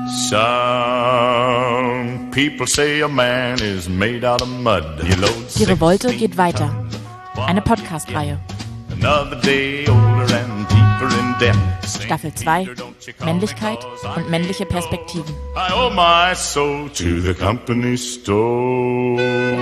Some people say a man is made out of mud. Die Revolte geht weiter. Eine Podcast-Reihe. Staffel 2. Männlichkeit und männliche Perspektiven. I owe my soul to the company store.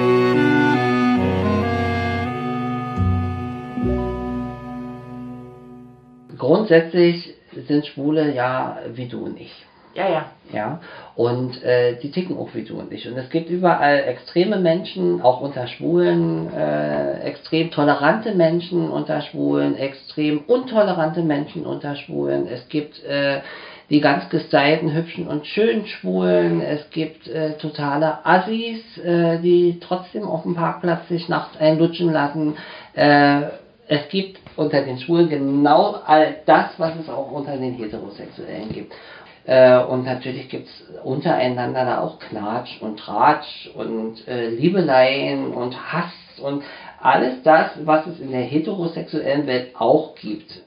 Grundsätzlich sind Schwule ja wie du und ich. Ja. Und die ticken auch wie du und ich. Und es gibt überall extreme Menschen, auch unter Schwulen, extrem tolerante Menschen unter Schwulen, extrem untolerante Menschen unter Schwulen. Es gibt die ganz gestylten, hübschen und schönen Schwulen. Es gibt totale Assis, die trotzdem auf dem Parkplatz sich nachts einlutschen lassen. Es gibt unter den Schwulen genau all das, was es auch unter den Heterosexuellen gibt. Und natürlich gibt es untereinander da auch Knatsch und Tratsch und Liebeleien und Hass und alles das, was es in der heterosexuellen Welt auch gibt.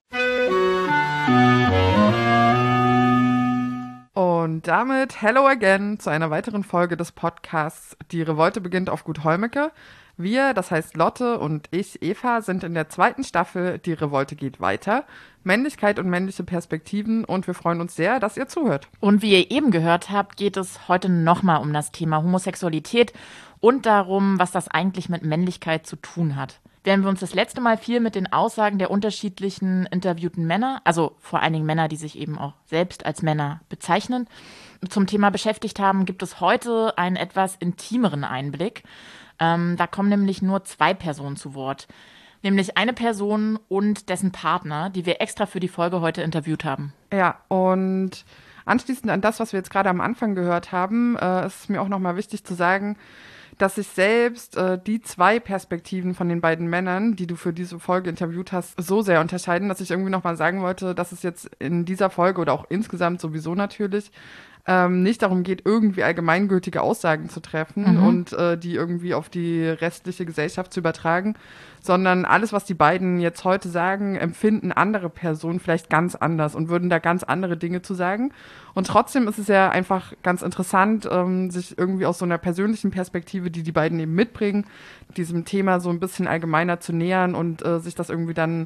Und damit hello again zu einer weiteren Folge des Podcasts Die Revolte beginnt auf Gut Holmecke. Wir, das heißt Lotte und ich, Eva, sind in der 2. Staffel Die Revolte geht weiter. Männlichkeit und männliche Perspektiven und wir freuen uns sehr, dass ihr zuhört. Und wie ihr eben gehört habt, geht es heute nochmal um das Thema Homosexualität und darum, was das eigentlich mit Männlichkeit zu tun hat. Während wir uns das letzte Mal viel mit den Aussagen der unterschiedlichen interviewten Männer, also vor allen Dingen Männer, die sich eben auch selbst als Männer bezeichnen, zum Thema beschäftigt haben, gibt es heute einen etwas intimeren Einblick. Da kommen nämlich nur 2 Personen zu Wort. Nämlich eine Person und dessen Partner, die wir extra für die Folge heute interviewt haben. Ja, und anschließend an das, was wir jetzt gerade am Anfang gehört haben, ist es mir auch nochmal wichtig zu sagen, dass sich selbst die 2 Perspektiven von den beiden Männern, die du für diese Folge interviewt hast, so sehr unterscheiden, dass ich irgendwie nochmal sagen wollte, dass es jetzt in dieser Folge oder auch insgesamt sowieso natürlich nicht darum geht, irgendwie allgemeingültige Aussagen zu treffen und die irgendwie auf die restliche Gesellschaft zu übertragen, sondern alles, was die beiden jetzt heute sagen, empfinden andere Personen vielleicht ganz anders und würden da ganz andere Dinge zu sagen. Und trotzdem ist es ja einfach ganz interessant, sich irgendwie aus so einer persönlichen Perspektive, die die beiden eben mitbringen, diesem Thema so ein bisschen allgemeiner zu nähern und sich das irgendwie dann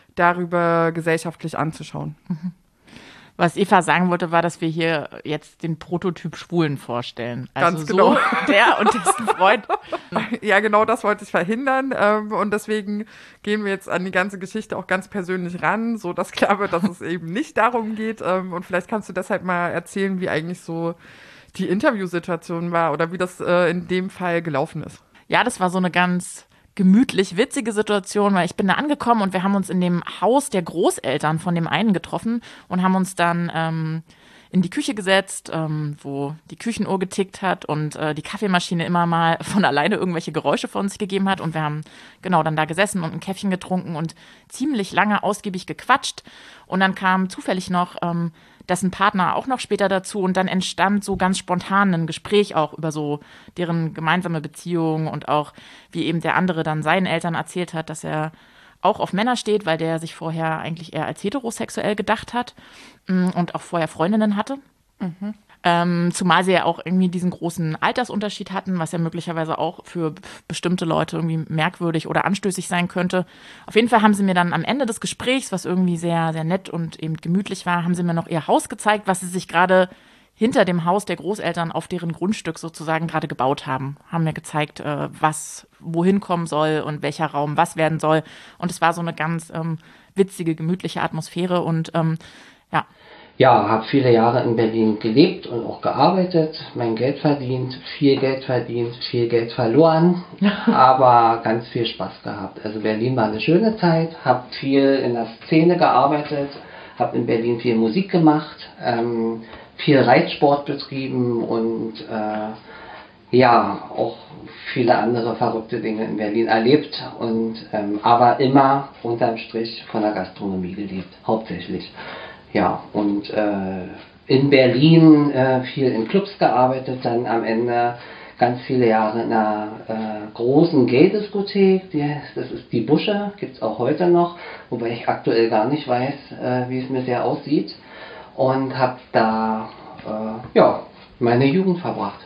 darüber gesellschaftlich anzuschauen. Mhm. Was Eva sagen wollte, war, dass wir hier jetzt den Prototyp Schwulen vorstellen. Also ganz genau. So der und dessen Freund. Ja, genau das wollte ich verhindern. Und deswegen gehen wir jetzt an die ganze Geschichte auch ganz persönlich ran, so dass klar wird, dass es eben nicht darum geht. Und vielleicht kannst du deshalb mal erzählen, wie eigentlich so die Interviewsituation war oder wie das in dem Fall gelaufen ist. Ja, das war so eine ganz gemütlich witzige Situation, weil ich bin da angekommen und wir haben uns in dem Haus der Großeltern von dem einen getroffen und haben uns dann in die Küche gesetzt, wo die Küchenuhr getickt hat und die Kaffeemaschine immer mal von alleine irgendwelche Geräusche von sich gegeben hat und wir haben genau dann da gesessen und ein Käffchen getrunken und ziemlich lange ausgiebig gequatscht und dann kam zufällig noch dessen Partner auch noch später dazu und dann entstand so ganz spontan ein Gespräch auch über so deren gemeinsame Beziehung und auch wie eben der andere dann seinen Eltern erzählt hat, dass er auch auf Männer steht, weil der sich vorher eigentlich eher als heterosexuell gedacht hat und auch vorher Freundinnen hatte. Mhm. Zumal sie ja auch irgendwie diesen großen Altersunterschied hatten, was ja möglicherweise auch für bestimmte Leute irgendwie merkwürdig oder anstößig sein könnte. Auf jeden Fall haben sie mir dann am Ende des Gesprächs, was irgendwie sehr, sehr nett und eben gemütlich war, haben sie mir noch ihr Haus gezeigt, was sie sich gerade hinter dem Haus der Großeltern auf deren Grundstück sozusagen gerade gebaut haben. Haben mir gezeigt, was wohin kommen soll und welcher Raum was werden soll. Und es war so eine ganz witzige, gemütliche Atmosphäre und ja. Ja, habe viele Jahre in Berlin gelebt und auch gearbeitet, mein Geld verdient, viel Geld verloren, aber ganz viel Spaß gehabt. Also Berlin war eine schöne Zeit, habe viel in der Szene gearbeitet, habe in Berlin viel Musik gemacht, viel Reitsport betrieben und ja, auch viele andere verrückte Dinge in Berlin erlebt und aber immer unterm Strich von der Gastronomie gelebt, hauptsächlich. Ja, und in Berlin viel in Clubs gearbeitet, dann am Ende ganz viele Jahre in einer großen Gay-Diskothek, das ist die Busche, gibt es auch heute noch, wobei ich aktuell gar nicht weiß, wie es mit der aussieht. und habe da ja, meine Jugend verbracht.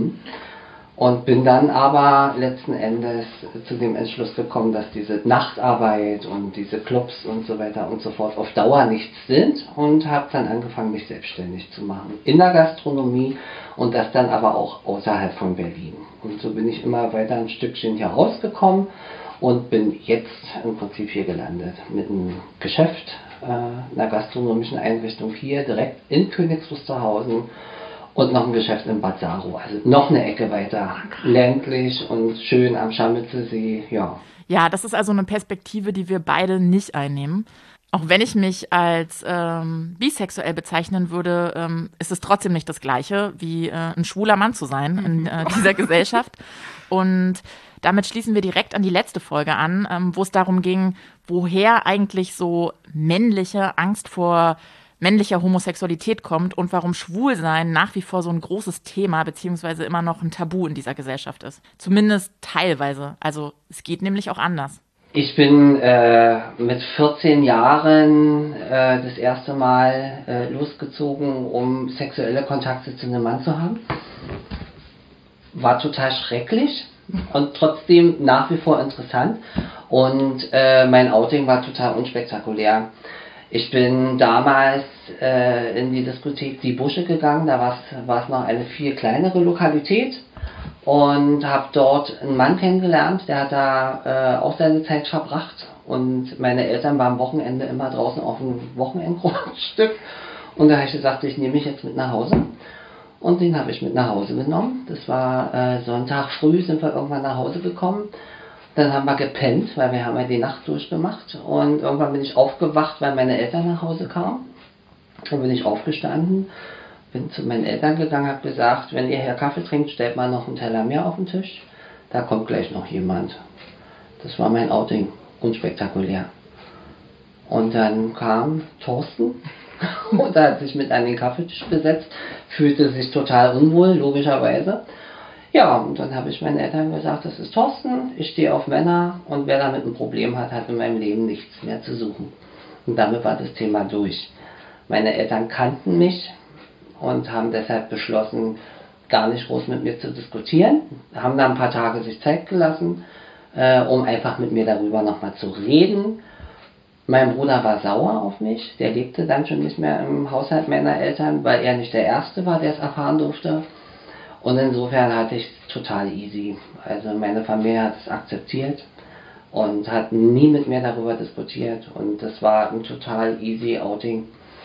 Und bin dann aber letzten Endes zu dem Entschluss gekommen, dass diese Nachtarbeit und diese Clubs und so weiter und so fort auf Dauer nichts sind und habe dann angefangen, mich selbstständig zu machen in der Gastronomie und das dann aber auch außerhalb von Berlin. Und so bin ich immer weiter ein Stückchen hier rausgekommen und bin jetzt im Prinzip hier gelandet mit einem Geschäft, einer gastronomischen Einrichtung hier direkt in Königs Wusterhausen. Und noch ein Geschäft in Bad Saro, also noch eine Ecke weiter, ländlich und schön am Scharmützelsee, ja. Ja, das ist also eine Perspektive, die wir beide nicht einnehmen. Auch wenn ich mich als bisexuell bezeichnen würde, ist es trotzdem nicht das Gleiche, wie ein schwuler Mann zu sein in dieser Gesellschaft. Und damit schließen wir direkt an die letzte Folge an, wo es darum ging, woher eigentlich so männliche Angst vor männlicher Homosexualität kommt und warum Schwulsein nach wie vor so ein großes Thema beziehungsweise immer noch ein Tabu in dieser Gesellschaft ist. Zumindest teilweise. Also es geht nämlich auch anders. Ich bin mit 14 Jahren das erste Mal losgezogen, um sexuelle Kontakte zu einem Mann zu haben. War total schrecklich und trotzdem nach wie vor interessant. Und mein Outing war total unspektakulär. Ich bin damals in die Diskothek Die Busche gegangen, da war es noch eine viel kleinere Lokalität und habe dort einen Mann kennengelernt, der hat da auch seine Zeit verbracht und meine Eltern waren am Wochenende immer draußen auf dem Wochenendgrundstück und da habe ich gesagt, ich nehme mich jetzt mit nach Hause und den habe ich mit nach Hause genommen. Das war Sonntag früh, sind wir irgendwann nach Hause gekommen. Dann haben wir gepennt, weil wir haben ja die Nacht durchgemacht und irgendwann bin ich aufgewacht, weil meine Eltern nach Hause kamen. Dann bin ich aufgestanden, bin zu meinen Eltern gegangen, habe gesagt, wenn ihr hier Kaffee trinkt, stellt mal noch einen Teller mehr auf den Tisch. Da kommt gleich noch jemand. Das war mein Outing, unspektakulär. Und dann kam Thorsten und er hat sich mit an den Kaffeetisch gesetzt, fühlte sich total unwohl, logischerweise. Ja, und dann habe ich meinen Eltern gesagt, das ist Thorsten, ich stehe auf Männer und wer damit ein Problem hat, hat in meinem Leben nichts mehr zu suchen. Und damit war das Thema durch. Meine Eltern kannten mich und haben deshalb beschlossen, gar nicht groß mit mir zu diskutieren. Haben dann ein paar Tage sich Zeit gelassen, um einfach mit mir darüber nochmal zu reden. Mein Bruder war sauer auf mich, der lebte dann schon nicht mehr im Haushalt meiner Eltern, weil er nicht der Erste war, der es erfahren durfte. Und insofern hatte ich es total easy. Also meine Familie hat es akzeptiert und hat nie mit mir darüber diskutiert. Und das war ein total easy Outing.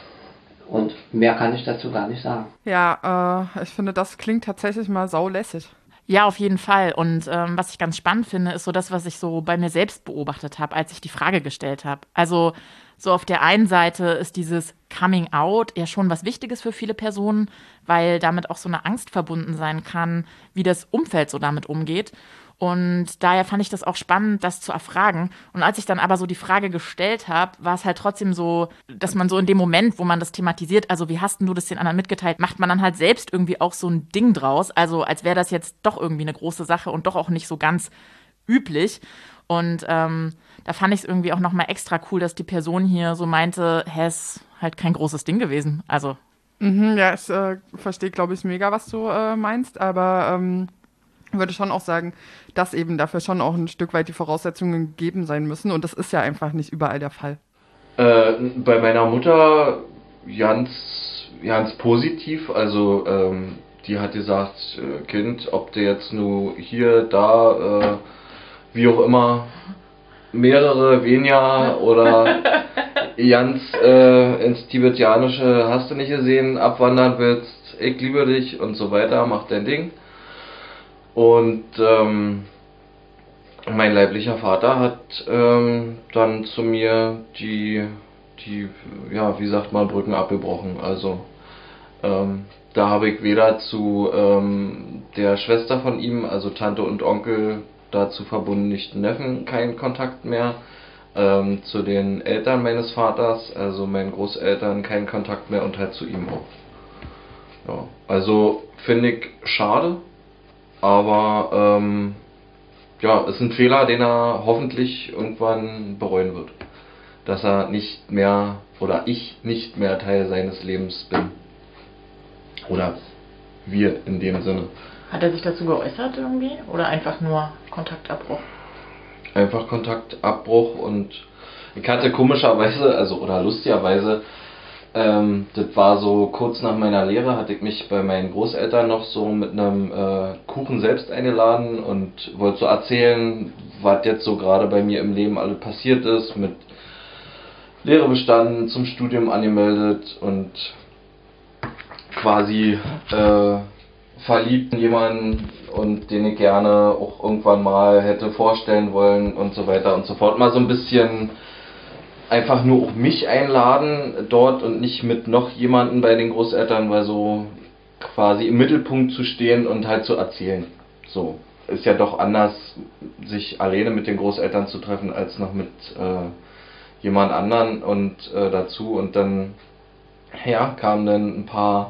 Und mehr kann ich dazu gar nicht sagen. Ja, ich finde, das klingt tatsächlich mal saulässig. Ja, auf jeden Fall. Und was ich ganz spannend finde, ist so das, was ich so bei mir selbst beobachtet habe, als ich die Frage gestellt habe. Also so auf der einen Seite ist dieses Coming Out ja schon was Wichtiges für viele Personen, weil damit auch so eine Angst verbunden sein kann, wie das Umfeld so damit umgeht. Und daher fand ich das auch spannend, das zu erfragen. Und als ich dann aber so die Frage gestellt habe, war es halt trotzdem so, dass man so in dem Moment, wo man das thematisiert, also wie hast denn du das den anderen mitgeteilt, macht man dann halt selbst irgendwie auch so ein Ding draus. Also als wäre das jetzt doch irgendwie eine große Sache und doch auch nicht so ganz üblich. Und da fand ich es irgendwie auch nochmal extra cool, dass die Person hier so meinte, ist halt kein großes Ding gewesen. Also. Ja, ich verstehe, glaube ich, mega, was du meinst, aber würde schon auch sagen, dass eben dafür schon auch ein Stück weit die Voraussetzungen gegeben sein müssen und das ist ja einfach nicht überall der Fall. Bei meiner Mutter ganz positiv, also die hat gesagt, Kind, ob du jetzt nur hier, da, wie auch immer, mehrere, weniger oder ganz ins Tibetianische hast du nicht gesehen, abwandern willst, ich liebe dich und so weiter, mach dein Ding. Und mein leiblicher Vater hat dann zu mir die, ja, wie sagt man, Brücken abgebrochen. Also da habe ich weder zu der Schwester von ihm, also Tante und Onkel, dazu verbunden nicht Neffen, keinen Kontakt mehr. Zu den Eltern meines Vaters, also meinen Großeltern, keinen Kontakt mehr und halt zu ihm auch. Ja, also finde ich schade. Aber ja, ist ein Fehler, den er hoffentlich irgendwann bereuen wird. dass er nicht mehr oder ich nicht mehr Teil seines Lebens bin. Oder wir in dem Sinne. Hat er sich dazu geäußert irgendwie? Oder einfach nur Kontaktabbruch? Einfach Kontaktabbruch, und ich hatte komischerweise, oder lustigerweise, das war so kurz nach meiner Lehre, hatte ich mich bei meinen Großeltern noch so mit einem Kuchen selbst eingeladen und wollte so erzählen, was jetzt so gerade bei mir im Leben alles passiert ist, mit Lehre bestanden, zum Studium angemeldet und quasi verliebt in jemanden, und den ich gerne auch irgendwann mal hätte vorstellen wollen und so weiter und so fort. Mal so ein bisschen einfach nur auch mich einladen dort und nicht mit noch jemanden bei den Großeltern, weil so quasi im Mittelpunkt zu stehen und halt zu erzählen. So, ist ja doch anders, sich alleine mit den Großeltern zu treffen, als noch mit jemand anderen und dazu. Und dann, ja, kamen dann ein paar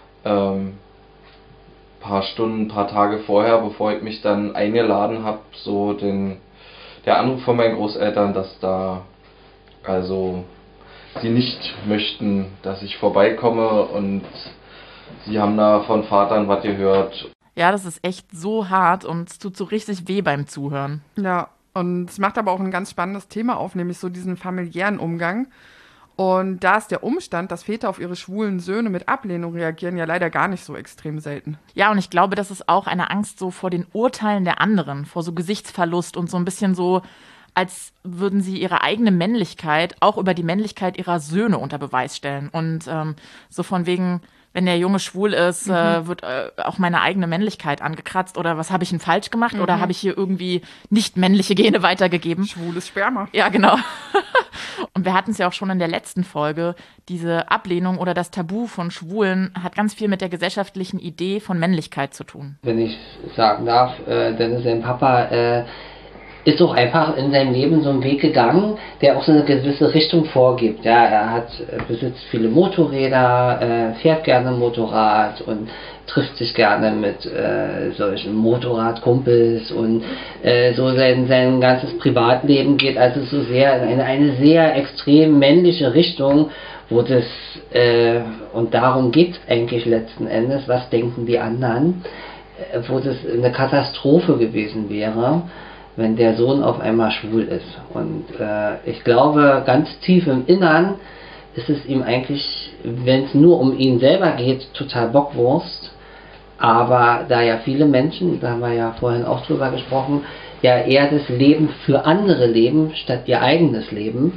Stunden, ein paar Tage vorher, bevor ich mich dann eingeladen habe, so der Anruf von meinen Großeltern, dass da also sie nicht möchten, dass ich vorbeikomme, und sie haben da von Vatern was gehört. Ja, das ist echt so hart und es tut so richtig weh beim Zuhören. Ja, und es macht aber auch ein ganz spannendes Thema auf, nämlich so diesen familiären Umgang. Und da ist der Umstand, dass Väter auf ihre schwulen Söhne mit Ablehnung reagieren, ja leider gar nicht so extrem selten. Ja, und ich glaube, das ist auch eine Angst so vor den Urteilen der anderen, vor so Gesichtsverlust und so ein bisschen so, als würden sie ihre eigene Männlichkeit auch über die Männlichkeit ihrer Söhne unter Beweis stellen. Und so von wegen, wenn der Junge schwul ist, wird auch meine eigene Männlichkeit angekratzt. Oder was habe ich denn falsch gemacht? Oder habe ich hier irgendwie nicht männliche Gene weitergegeben? Schwules Sperma. Ja, genau. Und wir hatten es ja auch schon in der letzten Folge. Diese Ablehnung oder das Tabu von Schwulen hat ganz viel mit der gesellschaftlichen Idee von Männlichkeit zu tun. Wenn ich sagen darf, Dennis, sein Papa ist auch einfach in seinem Leben so einen Weg gegangen, der auch so eine gewisse Richtung vorgibt. Ja, er besitzt viele Motorräder, fährt gerne Motorrad und trifft sich gerne mit solchen Motorradkumpels, und so sein ganzes Privatleben geht also so sehr in eine sehr extrem männliche Richtung, wo das, und darum geht es eigentlich letzten Endes, was denken die anderen, wo das eine Katastrophe gewesen wäre, wenn der Sohn auf einmal schwul ist. Und ich glaube, ganz tief im Innern ist es ihm eigentlich, wenn es nur um ihn selber geht, total Bockwurst. Aber da ja viele Menschen, da haben wir ja vorhin auch drüber gesprochen, ja eher das Leben für andere leben, statt ihr eigenes Leben,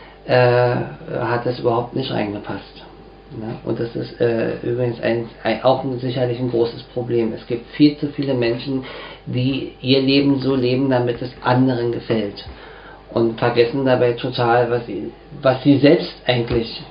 hat das überhaupt nicht reingepasst. Ne? Und das ist übrigens auch sicherlich ein großes Problem. Es gibt viel zu viele Menschen, die ihr Leben so leben, damit es anderen gefällt. Und vergessen dabei total, was sie selbst eigentlich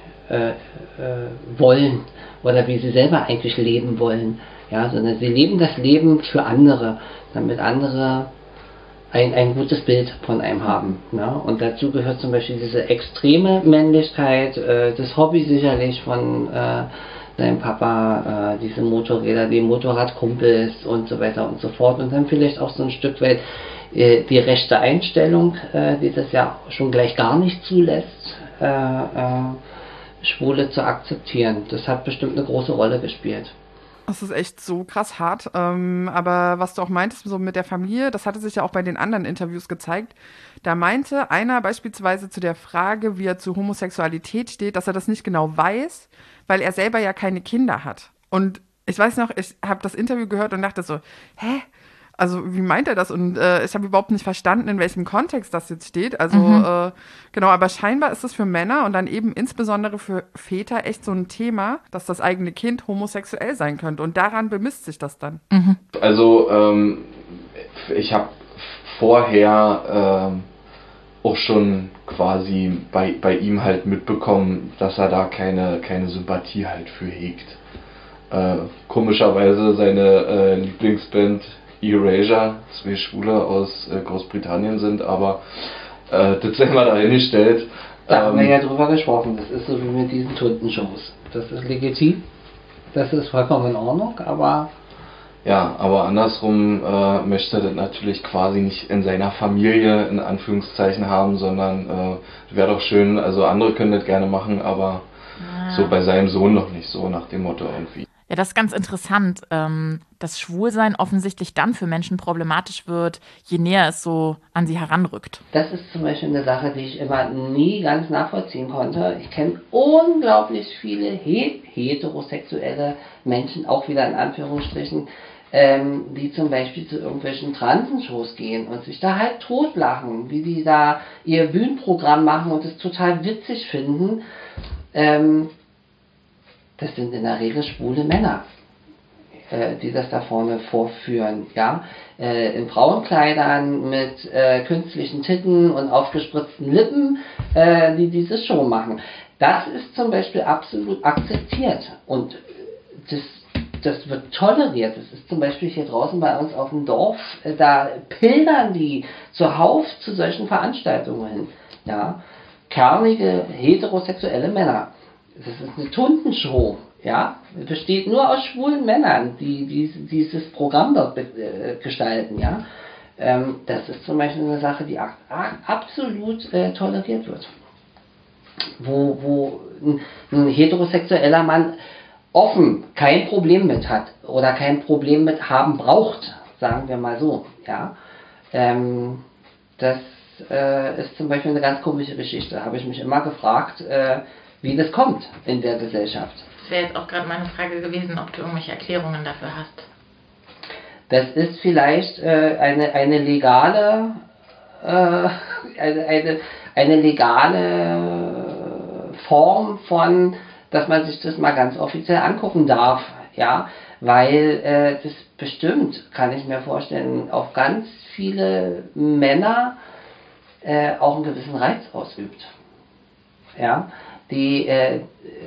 wollen. Oder wie sie selber eigentlich leben wollen. Ja, sondern sie leben das Leben für andere, damit andere ein gutes Bild von einem haben. Ne? Und dazu gehört zum Beispiel diese extreme Männlichkeit, das Hobby sicherlich von seinem Papa, diese Motorräder, die Motorradkumpels und so weiter und so fort. Und dann vielleicht auch so ein Stück weit die rechte Einstellung, die das ja schon gleich gar nicht zulässt, Schwule zu akzeptieren. Das hat bestimmt eine große Rolle gespielt. Das ist echt so krass hart. Aber was du auch meintest, so mit der Familie, das hatte sich ja auch bei den anderen Interviews gezeigt. Da meinte einer beispielsweise zu der Frage, wie er zu Homosexualität steht, dass er das nicht genau weiß, weil er selber ja keine Kinder hat. Und ich weiß noch, ich habe das Interview gehört und dachte so, hä? Also wie meint er das? Und ich habe überhaupt nicht verstanden, in welchem Kontext das jetzt steht. Also genau, aber scheinbar ist es für Männer und dann eben insbesondere für Väter echt so ein Thema, dass das eigene Kind homosexuell sein könnte. Und daran bemisst sich das dann. Mhm. Also ich habe vorher auch schon quasi bei ihm halt mitbekommen, dass er da keine Sympathie halt für hegt. Komischerweise seine Lieblingsband Erasure, 2 Schwule aus Großbritannien sind, aber das sei mal dahingestellt. Da haben wir ja drüber gesprochen, das ist so wie mit diesen Tuntenshows. Das ist legitim, das ist vollkommen in Ordnung, aber Ja, aber andersrum möchte er das natürlich quasi nicht in seiner Familie in Anführungszeichen haben, sondern wäre doch schön, also andere können das gerne machen, aber so bei seinem Sohn noch nicht, so nach dem Motto irgendwie. Ja, das ist ganz interessant, dass Schwulsein offensichtlich dann für Menschen problematisch wird, je näher es so an sie heranrückt. Das ist zum Beispiel eine Sache, die ich immer nie ganz nachvollziehen konnte. Ich kenne unglaublich viele heterosexuelle Menschen, auch wieder in Anführungsstrichen, die zum Beispiel zu irgendwelchen Transenshows gehen und sich da halt totlachen, wie die da ihr Bühnenprogramm machen und es total witzig finden. Das sind in der Regel schwule Männer, die das da vorne vorführen, ja, in Frauenkleidern mit künstlichen Titten und aufgespritzten Lippen, die diese Show machen. Das ist zum Beispiel absolut akzeptiert und das wird toleriert. Das ist zum Beispiel hier draußen bei uns auf dem Dorf, da pilgern die zuhauf zu solchen Veranstaltungen hin, ja, kernige heterosexuelle Männer. Das ist eine Tundenshow, ja, besteht nur aus schwulen Männern, die dieses Programm dort gestalten, ja. Das ist zum Beispiel eine Sache, die absolut toleriert wird. Wo ein heterosexueller Mann offen kein Problem mit hat oder kein Problem mit haben braucht, sagen wir mal so, ja. Das ist zum Beispiel eine ganz komische Geschichte. Da habe ich mich immer gefragt, wie das kommt in der Gesellschaft. Das wäre jetzt auch gerade meine Frage gewesen, ob du irgendwelche Erklärungen dafür hast. Das ist vielleicht eine legale eine legale Form von, dass man sich das mal ganz offiziell angucken darf, ja, weil das bestimmt, kann ich mir vorstellen, auf ganz viele Männer auch einen gewissen Reiz ausübt, ja, der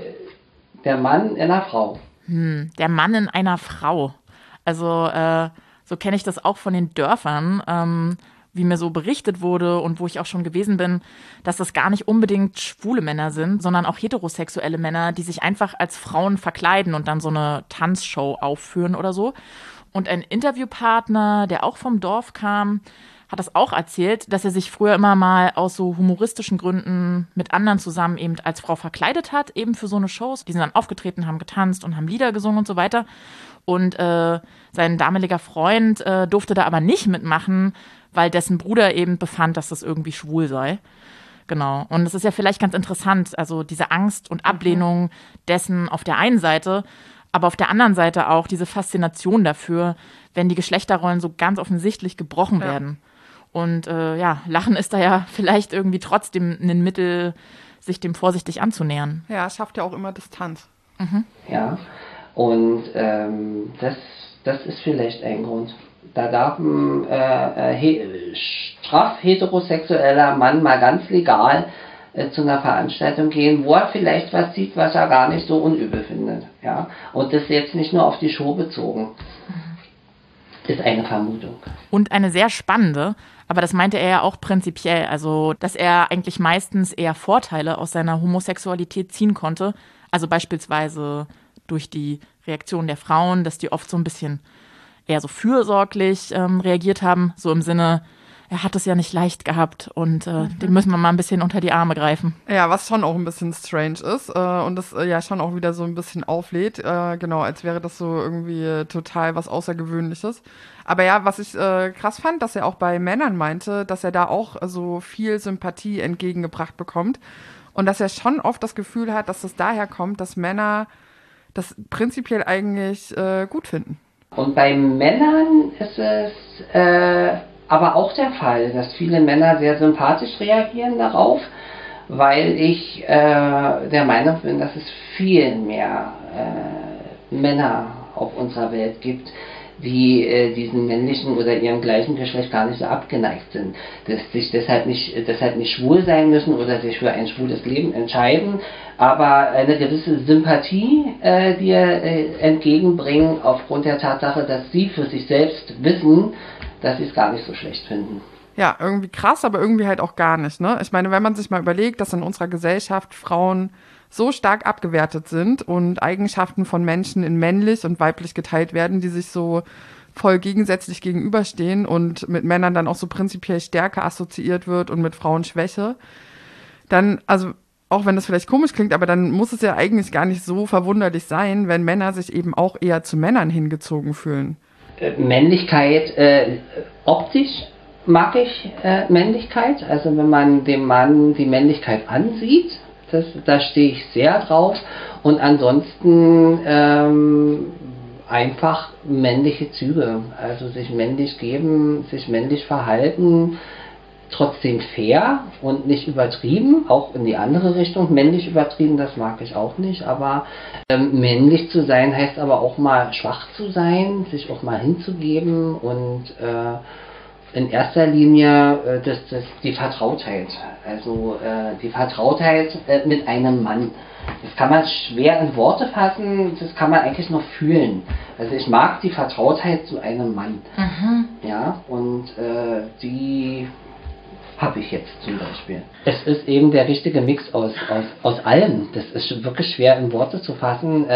Mann in einer Frau. Der Mann in einer Frau. Also so kenne ich das auch von den Dörfern, wie mir so berichtet wurde und wo ich auch schon gewesen bin, dass das gar nicht unbedingt schwule Männer sind, sondern auch heterosexuelle Männer, die sich einfach als Frauen verkleiden und dann so eine Tanzshow aufführen oder so. Und ein Interviewpartner, der auch vom Dorf kam, hat das auch erzählt, dass er sich früher immer mal aus so humoristischen Gründen mit anderen zusammen eben als Frau verkleidet hat, eben für so eine Shows. Die sind dann aufgetreten, haben getanzt und haben Lieder gesungen und so weiter. Und sein damaliger Freund durfte da aber nicht mitmachen, weil dessen Bruder eben befand, dass das irgendwie schwul sei. Genau. Und es ist ja vielleicht ganz interessant, also diese Angst und Ablehnung dessen auf der einen Seite, aber auf der anderen Seite auch diese Faszination dafür, wenn die Geschlechterrollen so ganz offensichtlich gebrochen werden. Und Lachen ist da ja vielleicht irgendwie trotzdem ein Mittel, sich dem vorsichtig anzunähern. Ja, es schafft ja auch immer Distanz. Ja, und das ist vielleicht ein Grund. Da darf ein straff heterosexueller Mann mal ganz legal zu einer Veranstaltung gehen, wo er vielleicht was sieht, was er gar nicht so unübel findet. Ja? Und das jetzt nicht nur auf die Show bezogen. Ist eine Vermutung. Und eine sehr spannende, aber das meinte er ja auch prinzipiell, also dass er eigentlich meistens eher Vorteile aus seiner Homosexualität ziehen konnte, also beispielsweise durch die Reaktion der Frauen, dass die oft so ein bisschen eher so fürsorglich reagiert haben, so im Sinne, er hat es ja nicht leicht gehabt und dem müssen wir mal ein bisschen unter die Arme greifen. Ja, was schon auch ein bisschen strange ist und das ja schon auch wieder so ein bisschen auflädt, genau, als wäre das so irgendwie total was Außergewöhnliches. Aber ja, was ich krass fand, dass er auch bei Männern meinte, dass er da auch so viel Sympathie entgegengebracht bekommt und dass er schon oft das Gefühl hat, dass es daher kommt, dass Männer das prinzipiell eigentlich gut finden. Und bei Männern ist es aber auch der Fall, dass viele Männer sehr sympathisch reagieren darauf, weil ich der Meinung bin, dass es viel mehr Männer auf unserer Welt gibt, die diesem männlichen oder ihrem gleichen Geschlecht gar nicht so abgeneigt sind, dass sich deshalb nicht schwul sein müssen oder sich für ein schwules Leben entscheiden, aber eine gewisse Sympathie dir entgegenbringen aufgrund der Tatsache, dass sie für sich selbst wissen, dass sie es gar nicht so schlecht finden. Ja, irgendwie krass, aber irgendwie halt auch gar nicht, ne? Ich meine, wenn man sich mal überlegt, dass in unserer Gesellschaft Frauen so stark abgewertet sind und Eigenschaften von Menschen in männlich und weiblich geteilt werden, die sich so voll gegensätzlich gegenüberstehen und mit Männern dann auch so prinzipiell Stärke assoziiert wird und mit Frauen Schwäche, dann, also auch wenn das vielleicht komisch klingt, aber dann muss es ja eigentlich gar nicht so verwunderlich sein, wenn Männer sich eben auch eher zu Männern hingezogen fühlen. Männlichkeit, optisch mag ich Männlichkeit. Also wenn man dem Mann die Männlichkeit ansieht, da stehe ich sehr drauf. Und ansonsten einfach männliche Züge. Also sich männlich geben, sich männlich verhalten, trotzdem fair und nicht übertrieben, auch in die andere Richtung. Männlich übertrieben, das mag ich auch nicht, aber männlich zu sein heißt aber auch mal schwach zu sein, sich auch mal hinzugeben und in erster Linie die Vertrautheit. Also die Vertrautheit mit einem Mann. Das kann man schwer in Worte fassen, das kann man eigentlich nur fühlen. Also ich mag die Vertrautheit zu einem Mann. Mhm. Ja, und die habe ich jetzt zum Beispiel. Es ist eben der richtige Mix aus allem. Das ist wirklich schwer in Worte zu fassen.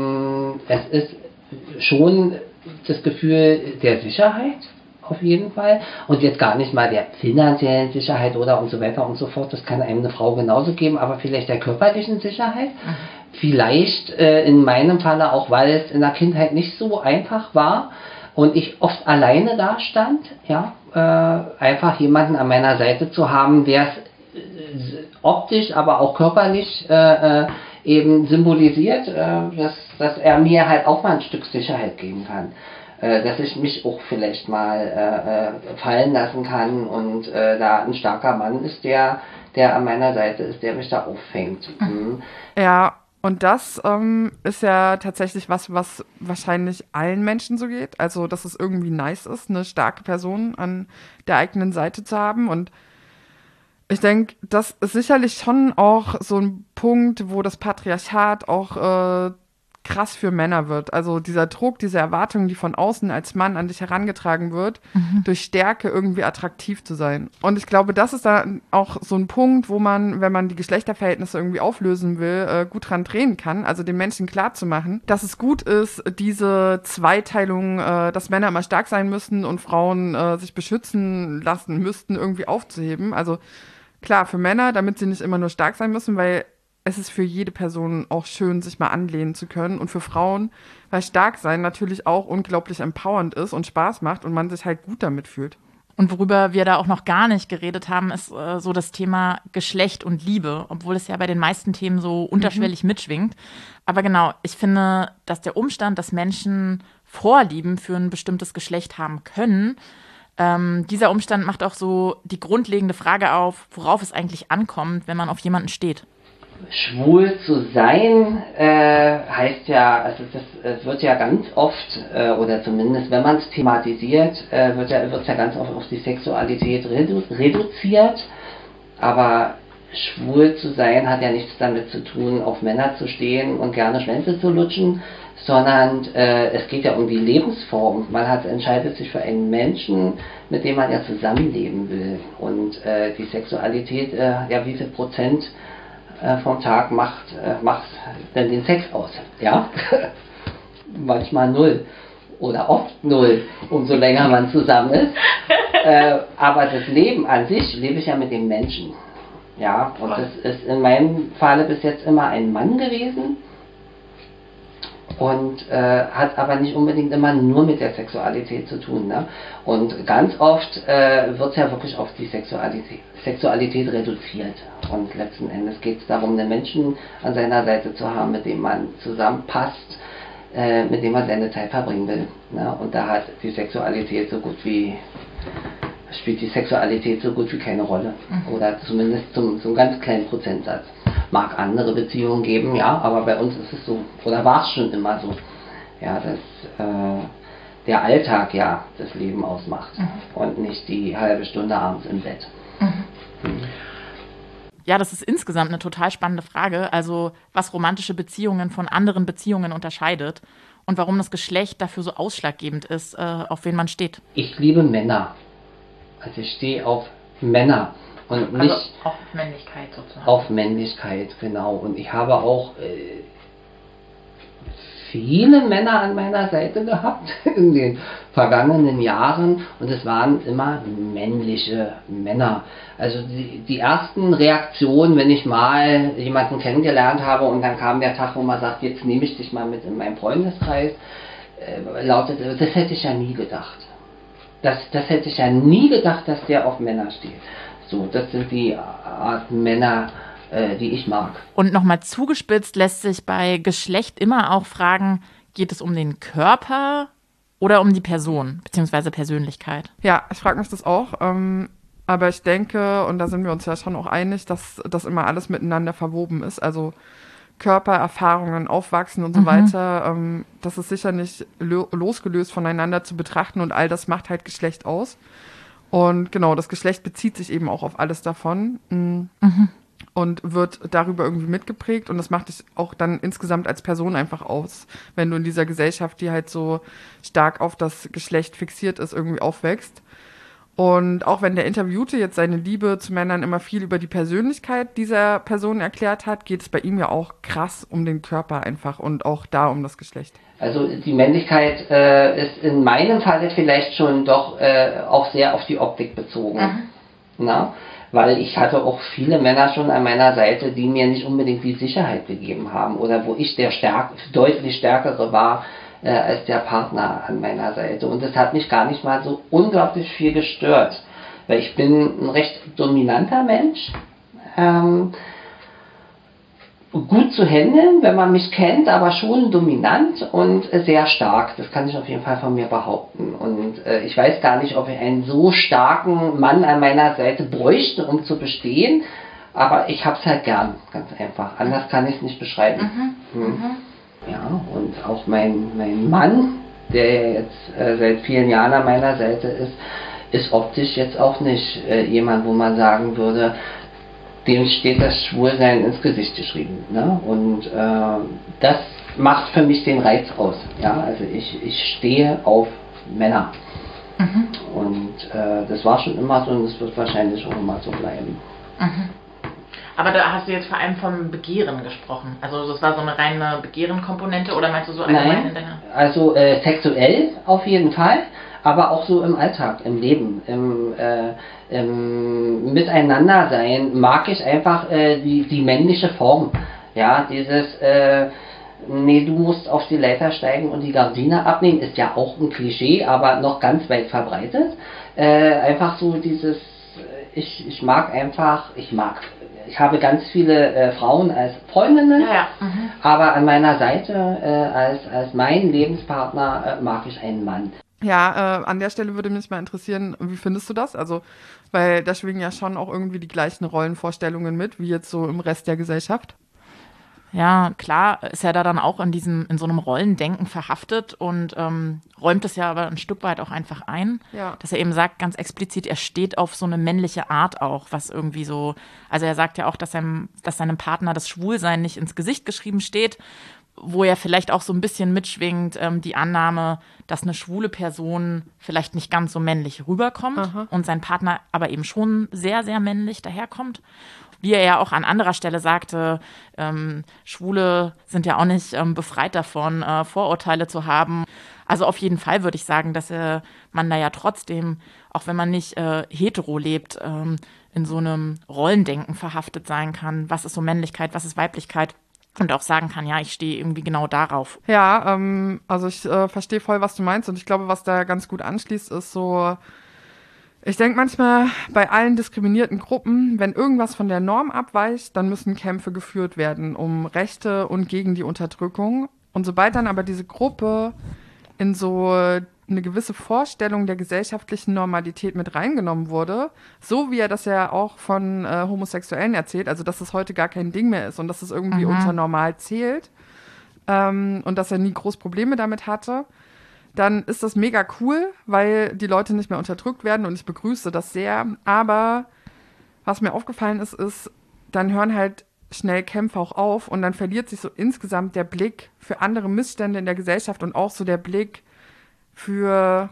Es ist schon das Gefühl der Sicherheit, auf jeden Fall. Und jetzt gar nicht mal der finanziellen Sicherheit oder und so weiter und so fort. Das kann einem eine Frau genauso geben, aber vielleicht der körperlichen Sicherheit. Mhm. Vielleicht in meinem Falle auch, weil es in der Kindheit nicht so einfach war und ich oft alleine da stand, ja, einfach jemanden an meiner Seite zu haben, der es optisch, aber auch körperlich eben symbolisiert, dass er mir halt auch mal ein Stück Sicherheit geben kann. Dass ich mich auch vielleicht mal fallen lassen kann und da ein starker Mann ist, der an meiner Seite ist, der mich da auffängt. Mhm. Ja, und das ist ja tatsächlich was wahrscheinlich allen Menschen so geht. Also, dass es irgendwie nice ist, eine starke Person an der eigenen Seite zu haben. Und ich denke, das ist sicherlich schon auch so ein Punkt, wo das Patriarchat auch krass für Männer wird. Also dieser Druck, diese Erwartung, die von außen als Mann an dich herangetragen wird, durch Stärke irgendwie attraktiv zu sein. Und ich glaube, das ist da auch so ein Punkt, wo man, wenn man die Geschlechterverhältnisse irgendwie auflösen will, gut dran drehen kann. Also den Menschen klarzumachen, dass es gut ist, diese Zweiteilung, dass Männer immer stark sein müssen und Frauen sich beschützen lassen müssten, irgendwie aufzuheben. Also klar, für Männer, damit sie nicht immer nur stark sein müssen, weil es ist für jede Person auch schön, sich mal anlehnen zu können. Und für Frauen, weil stark sein natürlich auch unglaublich empowernd ist und Spaß macht und man sich halt gut damit fühlt. Und worüber wir da auch noch gar nicht geredet haben, ist so das Thema Geschlecht und Liebe, obwohl es ja bei den meisten Themen so unterschwellig mitschwingt. Aber genau, ich finde, dass der Umstand, dass Menschen Vorlieben für ein bestimmtes Geschlecht haben können, dieser Umstand macht auch so die grundlegende Frage auf, worauf es eigentlich ankommt, wenn man auf jemanden steht. Schwul zu sein heißt ja, also das wird ja ganz oft, oder zumindest wenn man es thematisiert, wird es ja ganz oft auf die Sexualität reduziert. Aber schwul zu sein hat ja nichts damit zu tun, auf Männer zu stehen und gerne Schwänze zu lutschen, sondern es geht ja um die Lebensform. Man entscheidet sich für einen Menschen, mit dem man ja zusammenleben will. Und die Sexualität, ja, wie viel Prozent vom Tag macht denn den Sex aus, ja? Manchmal 0 oder oft 0, umso länger man zusammen ist. Aber das Leben an sich lebe ich ja mit dem Menschen, ja? Und das ist in meinem Falle bis jetzt immer ein Mann gewesen und hat aber nicht unbedingt immer nur mit der Sexualität zu tun, ne? Und ganz oft wird es ja wirklich auf die Sexualität reduziert. Und letzten Endes geht es darum, einen Menschen an seiner Seite zu haben, mit dem man zusammenpasst, mit dem man seine Zeit verbringen will. Ne? Und da hat die Sexualität spielt die Sexualität so gut wie keine Rolle. Oder zumindest zum ganz kleinen Prozentsatz. Mag andere Beziehungen geben, ja, aber bei uns ist es so, oder war es schon immer so, ja, dass der Alltag ja das Leben ausmacht und nicht die halbe Stunde abends im Bett. Ja, das ist insgesamt eine total spannende Frage, also was romantische Beziehungen von anderen Beziehungen unterscheidet und warum das Geschlecht dafür so ausschlaggebend ist, auf wen man steht. Ich liebe Männer. Also ich stehe auf Männer und nicht also auf Männlichkeit sozusagen. Auf Männlichkeit, genau. Und ich habe auch viele Männer an meiner Seite gehabt in den vergangenen Jahren und es waren immer männliche Männer. Also die ersten Reaktionen, wenn ich mal jemanden kennengelernt habe und dann kam der Tag, wo man sagt, jetzt nehme ich dich mal mit in meinen Freundeskreis, lautete, das hätte ich ja nie gedacht. Das hätte ich ja nie gedacht, dass der auf Männer steht. So, das sind die Art Männer, die ich mag. Und nochmal zugespitzt lässt sich bei Geschlecht immer auch fragen, geht es um den Körper oder um die Person bzw. Persönlichkeit? Ja, ich frage mich das auch. Aber ich denke, und da sind wir uns ja schon auch einig, dass das immer alles miteinander verwoben ist. Also Körper, Erfahrungen, Aufwachsen und so weiter. Das ist sicher nicht losgelöst voneinander zu betrachten und all das macht halt Geschlecht aus. Und genau, das Geschlecht bezieht sich eben auch auf alles davon. Und wird darüber irgendwie mitgeprägt und das macht dich auch dann insgesamt als Person einfach aus, wenn du in dieser Gesellschaft, die halt so stark auf das Geschlecht fixiert ist, irgendwie aufwächst. Und auch wenn der Interviewte jetzt seine Liebe zu Männern immer viel über die Persönlichkeit dieser Person erklärt hat, geht es bei ihm ja auch krass um den Körper einfach und auch da um das Geschlecht. Also die Männlichkeit ist in meinem Falle vielleicht schon doch auch sehr auf die Optik bezogen. Na? Weil ich hatte auch viele Männer schon an meiner Seite, die mir nicht unbedingt die Sicherheit gegeben haben oder wo ich der deutlich stärkere war als der Partner an meiner Seite. Und das hat mich gar nicht mal so unglaublich viel gestört, weil ich bin ein recht dominanter Mensch, gut zu handeln, wenn man mich kennt, aber schon dominant und sehr stark. Das kann ich auf jeden Fall von mir behaupten. Und ich weiß gar nicht, ob ich einen so starken Mann an meiner Seite bräuchte, um zu bestehen. Aber ich hab's halt gern, ganz einfach. Anders kann ich es nicht beschreiben. Ja, und auch mein Mann, der jetzt seit vielen Jahren an meiner Seite ist optisch jetzt auch nicht jemand, wo man sagen würde, dem steht das Schwulsein ins Gesicht geschrieben. Ne? Und das macht für mich den Reiz aus. Ja? Also ich stehe auf Männer. Und das war schon immer so und das wird wahrscheinlich auch immer so bleiben. Aber da hast du jetzt vor allem vom Begehren gesprochen. Also das war so eine reine Begehrenkomponente oder meinst du so allgemein in deiner... Also sexuell auf jeden Fall. Aber auch so im Alltag, im Leben, im Miteinandersein mag ich einfach die männliche Form. Ja, dieses, nee, du musst auf die Leiter steigen und die Gardine abnehmen, ist ja auch ein Klischee, aber noch ganz weit verbreitet. Einfach so dieses, ich habe ganz viele Frauen als Freundinnen, aber an meiner Seite als mein Lebenspartner mag ich einen Mann. Ja, an der Stelle würde mich mal interessieren, wie findest du das? Also, weil da schwingen ja schon auch irgendwie die gleichen Rollenvorstellungen mit, wie jetzt so im Rest der Gesellschaft. Ja, klar ist er da dann auch in so einem Rollendenken verhaftet und räumt es ja aber ein Stück weit auch einfach ein, dass er eben sagt, ganz explizit, er steht auf so eine männliche Art auch, was irgendwie so, also er sagt ja auch, dass seinem Partner das Schwulsein nicht ins Gesicht geschrieben steht, wo ja vielleicht auch so ein bisschen mitschwingt, die Annahme, dass eine schwule Person vielleicht nicht ganz so männlich rüberkommt und sein Partner aber eben schon sehr, sehr männlich daherkommt. Wie er ja auch an anderer Stelle sagte, Schwule sind ja auch nicht befreit davon, Vorurteile zu haben. Also auf jeden Fall würde ich sagen, dass man da ja trotzdem, auch wenn man nicht hetero lebt, in so einem Rollendenken verhaftet sein kann. Was ist so Männlichkeit, was ist Weiblichkeit? Und auch sagen kann, ja, ich stehe irgendwie genau darauf. Ja, also ich verstehe voll, was du meinst. Und ich glaube, was da ganz gut anschließt, ist so, ich denke manchmal bei allen diskriminierten Gruppen, wenn irgendwas von der Norm abweicht, dann müssen Kämpfe geführt werden um Rechte und gegen die Unterdrückung. Und sobald dann aber diese Gruppe in so eine gewisse Vorstellung der gesellschaftlichen Normalität mit reingenommen wurde, so wie er das ja auch von Homosexuellen erzählt, also dass es heute gar kein Ding mehr ist und dass es irgendwie unter normal zählt und dass er nie groß Probleme damit hatte, dann ist das mega cool, weil die Leute nicht mehr unterdrückt werden und ich begrüße das sehr. Aber was mir aufgefallen ist, dann hören halt schnell Kämpfe auch auf und dann verliert sich so insgesamt der Blick für andere Missstände in der Gesellschaft und auch so der Blick für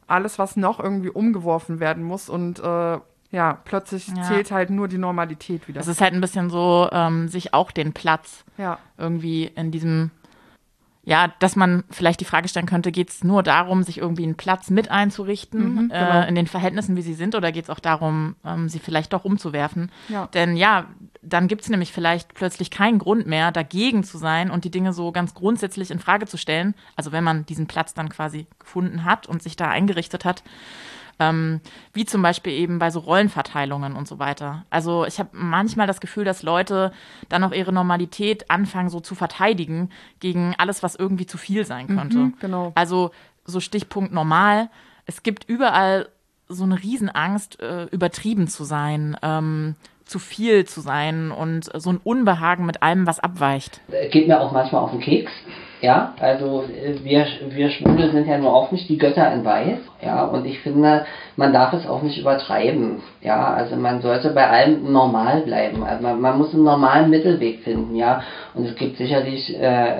alles, was noch irgendwie umgeworfen werden muss und plötzlich zählt halt nur die Normalität wieder. Es ist halt ein bisschen so, sich auch den Platz irgendwie in diesem, dass man vielleicht die Frage stellen könnte, geht es nur darum, sich irgendwie einen Platz mit einzurichten, in den Verhältnissen, wie sie sind, oder geht es auch darum, sie vielleicht doch umzuwerfen? Ja. Denn dann gibt es nämlich vielleicht plötzlich keinen Grund mehr, dagegen zu sein und die Dinge so ganz grundsätzlich in Frage zu stellen. Also wenn man diesen Platz dann quasi gefunden hat und sich da eingerichtet hat, wie zum Beispiel eben bei so Rollenverteilungen und so weiter. Also ich habe manchmal das Gefühl, dass Leute dann auch ihre Normalität anfangen so zu verteidigen gegen alles, was irgendwie zu viel sein könnte. Genau. Also so Stichpunkt normal. Es gibt überall so eine Riesenangst, übertrieben zu sein, zu viel zu sein und so ein Unbehagen mit allem, was abweicht. Geht mir auch manchmal auf den Keks. Ja, also wir Schwule sind ja nur auch nicht die Götter in Weiß, ja, und ich finde, man darf es auch nicht übertreiben, ja, also man sollte bei allem normal bleiben, also man muss einen normalen Mittelweg finden, ja, und es gibt sicherlich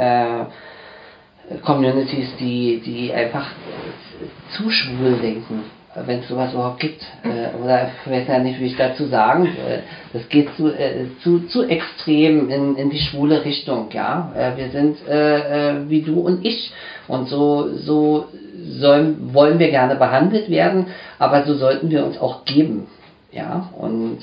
Communities, die einfach zu schwul denken, wenn es sowas überhaupt gibt, oder ich weiß ja nicht, wie ich dazu sagen soll. Das geht zu extrem in die schwule Richtung, ja. Wir sind wie du und ich und so wollen wir gerne behandelt werden, aber so sollten wir uns auch geben, ja. Und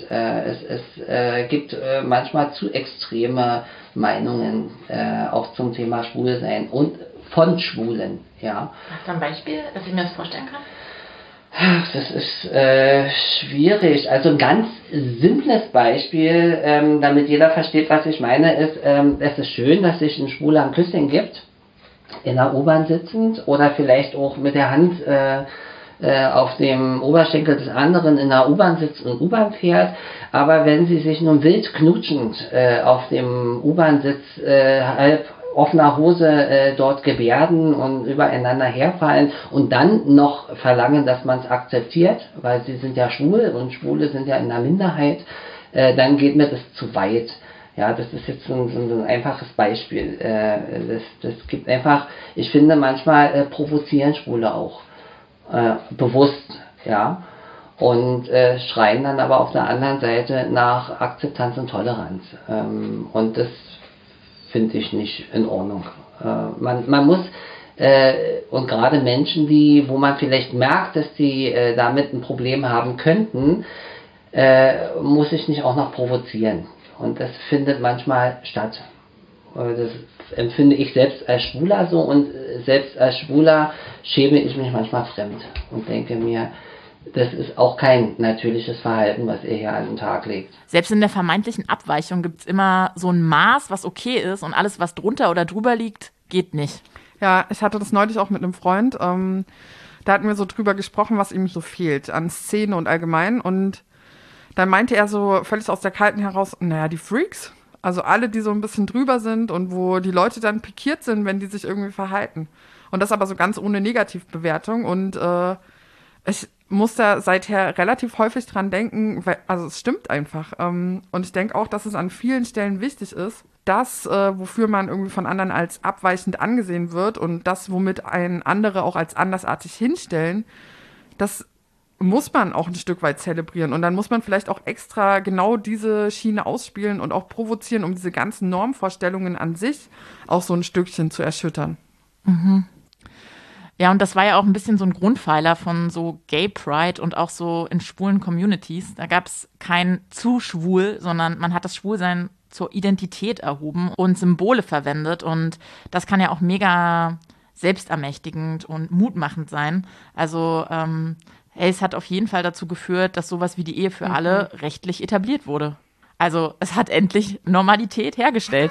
es gibt manchmal zu extreme Meinungen auch zum Thema Schwulsein und von Schwulen, ja. Hast du ein Beispiel, dass ich mir das vorstellen kann? Das ist schwierig. Also ein ganz simples Beispiel, damit jeder versteht, was ich meine, ist, es ist schön, dass sich ein Schwuler ein Küsschen gibt, in der U-Bahn sitzend oder vielleicht auch mit der Hand auf dem Oberschenkel des anderen in der U-Bahn sitzt und U-Bahn fährt. Aber wenn sie sich nun wild knutschend auf dem U-Bahn-Sitz halb offener Hose dort gebärden und übereinander herfallen und dann noch verlangen, dass man es akzeptiert, weil sie sind ja schwul und Schwule sind ja in der Minderheit, dann geht mir das zu weit. Ja, das ist jetzt so ein einfaches Beispiel. Das gibt einfach, ich finde manchmal provozieren Schwule auch bewusst, ja, und schreien dann aber auf der anderen Seite nach Akzeptanz und Toleranz. Und das finde ich nicht in Ordnung. Man muss, und gerade Menschen, wo man vielleicht merkt, dass die damit ein Problem haben könnten, muss ich nicht auch noch provozieren. Und das findet manchmal statt. Das empfinde ich selbst als Schwuler so, und selbst als Schwuler schäme ich mich manchmal fremd und denke mir, das ist auch kein natürliches Verhalten, was ihr hier an den Tag legt. Selbst in der vermeintlichen Abweichung gibt es immer so ein Maß, was okay ist, und alles, was drunter oder drüber liegt, geht nicht. Ja, ich hatte das neulich auch mit einem Freund. Da hatten wir so drüber gesprochen, was ihm so fehlt an Szene und allgemein. Und dann meinte er so völlig aus der Kalten heraus, naja, die Freaks, also alle, die so ein bisschen drüber sind und wo die Leute dann pikiert sind, wenn die sich irgendwie verhalten. Und das aber so ganz ohne Negativbewertung. Und ich muss da seither relativ häufig dran denken, weil, also es stimmt einfach. Und ich denke auch, dass es an vielen Stellen wichtig ist, das, wofür man irgendwie von anderen als abweichend angesehen wird und das, womit einen andere auch als andersartig hinstellen, das muss man auch ein Stück weit zelebrieren. Und dann muss man vielleicht auch extra genau diese Schiene ausspielen und auch provozieren, um diese ganzen Normvorstellungen an sich auch so ein Stückchen zu erschüttern. Mhm. Ja, und das war ja auch ein bisschen so ein Grundpfeiler von so Gay Pride und auch so in schwulen Communities. Da gab es kein zu schwul, sondern man hat das Schwulsein zur Identität erhoben und Symbole verwendet. Und das kann ja auch mega selbstermächtigend und mutmachend sein. Also es hat auf jeden Fall dazu geführt, dass sowas wie die Ehe für alle rechtlich etabliert wurde. Also es hat endlich Normalität hergestellt.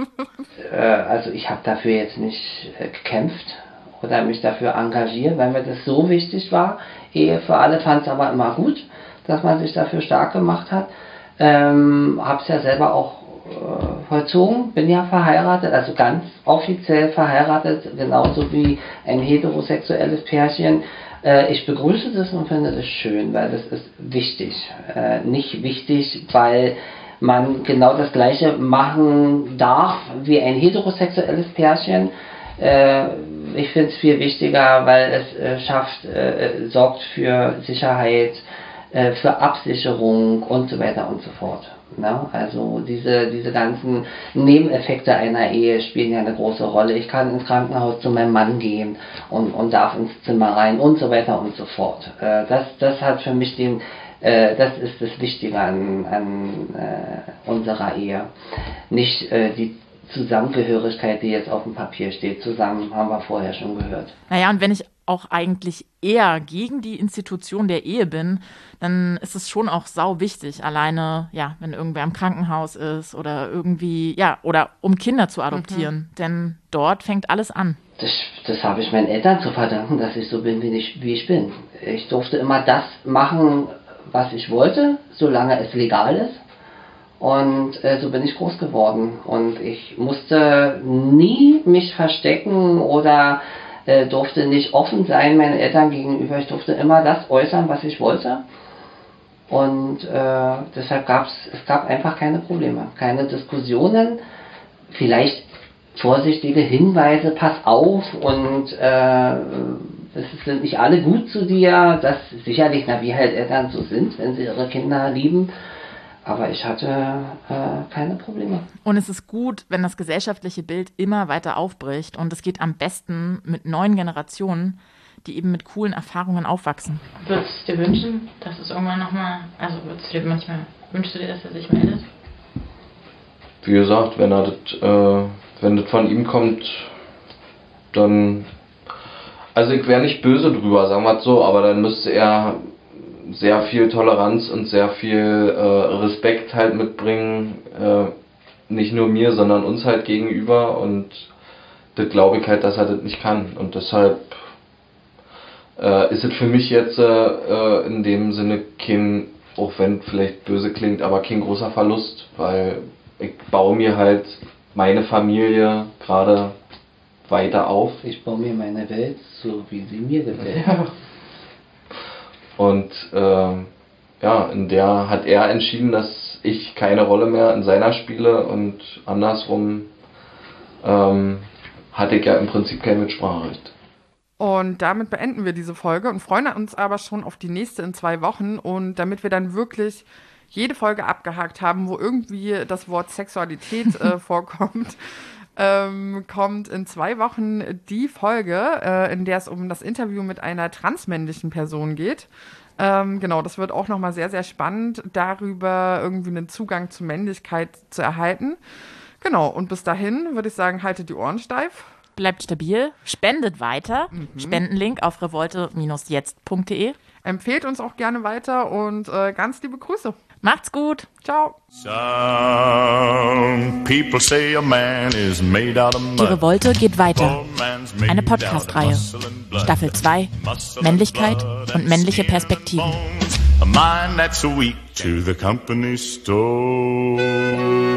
Also ich habe dafür jetzt nicht gekämpft oder mich dafür engagiert, weil mir das so wichtig war. Ehe für alle fand es aber immer gut, dass man sich dafür stark gemacht hat. Habe es ja selber auch vollzogen, bin ja verheiratet, also ganz offiziell verheiratet, genauso wie ein heterosexuelles Pärchen. Ich begrüße das und finde das schön, weil das ist wichtig. Nicht wichtig, weil man genau das Gleiche machen darf wie ein heterosexuelles Pärchen, Ich finde es viel wichtiger, weil es sorgt für Sicherheit, für Absicherung und so weiter und so fort. Ne? Also diese ganzen Nebeneffekte einer Ehe spielen ja eine große Rolle. Ich kann ins Krankenhaus zu meinem Mann gehen und darf ins Zimmer rein und so weiter und so fort. Das hat für mich das ist das Wichtige an unserer Ehe. Nicht die Zusammengehörigkeit, die jetzt auf dem Papier steht. Zusammen haben wir vorher schon gehört. Naja, und wenn ich auch eigentlich eher gegen die Institution der Ehe bin, dann ist es schon auch sau wichtig, alleine, ja, wenn irgendwer im Krankenhaus ist oder irgendwie, ja, oder um Kinder zu adoptieren. Denn dort fängt alles an. Das habe ich meinen Eltern zu verdanken, dass ich so bin, wie ich bin. Ich durfte immer das machen, was ich wollte, solange es legal ist. Und so bin ich groß geworden. Und ich musste nie mich verstecken oder durfte nicht offen sein meinen Eltern gegenüber. Ich durfte immer das äußern, was ich wollte. Und deshalb gab einfach keine Probleme, keine Diskussionen. Vielleicht vorsichtige Hinweise, pass auf und es sind nicht alle gut zu dir. Das sicherlich, wie halt Eltern so sind, wenn sie ihre Kinder lieben. Aber ich hatte keine Probleme. Und es ist gut, wenn das gesellschaftliche Bild immer weiter aufbricht. Und es geht am besten mit neuen Generationen, die eben mit coolen Erfahrungen aufwachsen. Würdest du dir wünschen, dass es irgendwann nochmal, wünschst du dir, dass er sich meldet? Wie gesagt, wenn das von ihm kommt, dann, also ich wäre nicht böse drüber, sagen wir es so, aber dann müsste er sehr viel Toleranz und sehr viel Respekt halt mitbringen, nicht nur mir, sondern uns halt gegenüber, und das glaube ich halt, dass er das nicht kann, und deshalb ist es für mich jetzt in dem Sinne kein, auch wenn vielleicht böse klingt, aber kein großer Verlust, weil ich baue mir halt meine Familie gerade weiter auf. Ich baue mir meine Welt so, wie sie mir gefällt. Ja. Und in der hat er entschieden, dass ich keine Rolle mehr in seiner spiele, und andersrum hatte ich ja im Prinzip kein Mitspracherecht. Und damit beenden wir diese Folge und freuen uns aber schon auf die nächste in 2 Wochen. Und damit wir dann wirklich jede Folge abgehakt haben, wo irgendwie das Wort Sexualität vorkommt, kommt in 2 Wochen die Folge, in der es um das Interview mit einer transmännlichen Person geht. Genau, das wird auch nochmal sehr, sehr spannend, darüber irgendwie einen Zugang zur Männlichkeit zu erhalten. Genau, und bis dahin würde ich sagen, haltet die Ohren steif. Bleibt stabil, spendet weiter. Spendenlink auf revolte-jetzt.de. Empfehlt uns auch gerne weiter und ganz liebe Grüße. Macht's gut. Ciao. Some people say a man is made out of mud. Die Revolte geht weiter. Eine Podcast-Reihe. Staffel 2. Männlichkeit und männliche Perspektiven. A mind that's weak to the company store.